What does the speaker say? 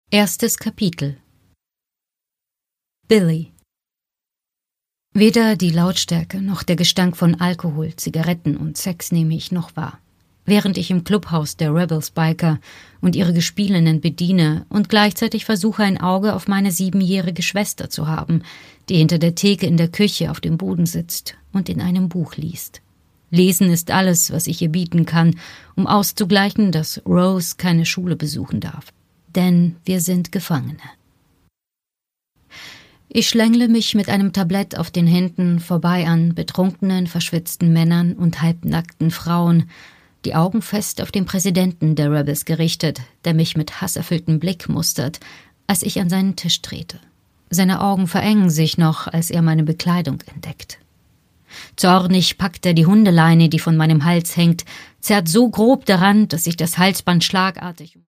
Erstes Kapitel. Billy. Weder die Lautstärke noch der Gestank von Alkohol, Zigaretten und Sex nehme ich noch wahr. Während ich im Clubhaus der Rebels Biker und ihre Gespielinnen bediene und gleichzeitig versuche, ein Auge auf meine 7-jährige Schwester zu haben, die hinter der Theke in der Küche auf dem Boden sitzt und in einem Buch liest. Lesen ist alles, was ich ihr bieten kann, um auszugleichen, dass Rose keine Schule besuchen darf. Denn wir sind Gefangene. Ich schlängle mich mit einem Tablett auf den Händen vorbei an betrunkenen, verschwitzten Männern und halbnackten Frauen, die Augen fest auf den Präsidenten der Rebels gerichtet, der mich mit hasserfülltem Blick mustert, als ich an seinen Tisch trete. Seine Augen verengen sich noch, als er meine Bekleidung entdeckt. Zornig packt er die Hundeleine, die von meinem Hals hängt, zerrt so grob daran, dass sich das Halsband schlagartig